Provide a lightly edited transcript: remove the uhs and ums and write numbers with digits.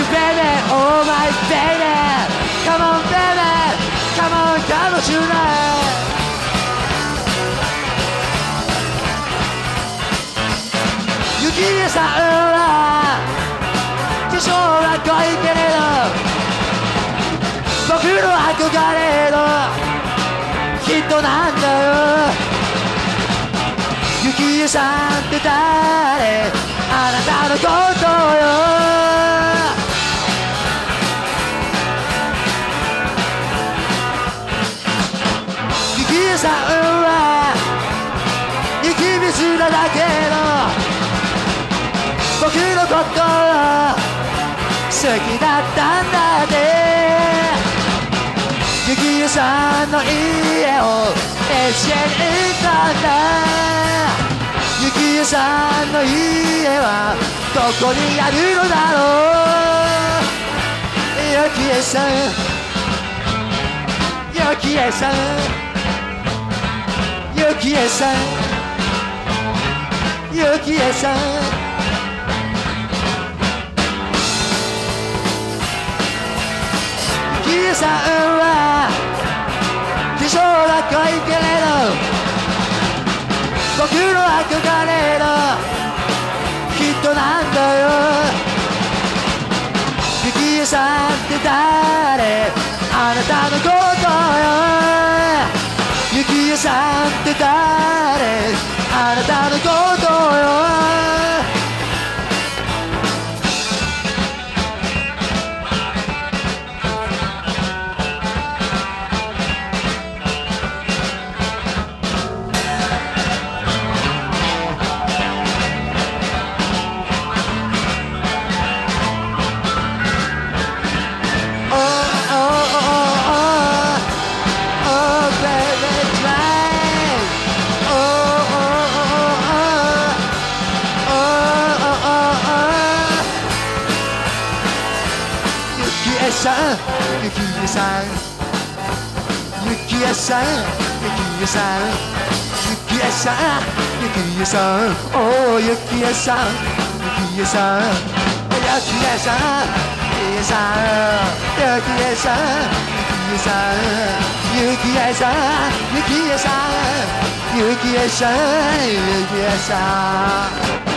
baby, oh my baby, come on baby, come on come on tonight。雪見さんは化粧は濃いけれど僕の憧れの人なんだよ。雪さんって誰？あなたのことよ。雪さんは雪水なだけの僕のこと好きだったんだって。雪さんの家を一緒に行ったんだ。雪さんの家はどこにあるのだろう。雪さん、雪さん、雪さん、雪さん。雪さんは化粧が濃いけれど僕の憧れの人なんだよ。雪さんって誰？あなたのことよ。雪さんって誰？あなたのことよ。雪さん、雪さん、雪さん、雪さん、雪さん、雪さん、おー雪さん、雪さん、雪さん、雪さん、雪さん、雪さん、雪さん、雪さん、雪さん、雪さん。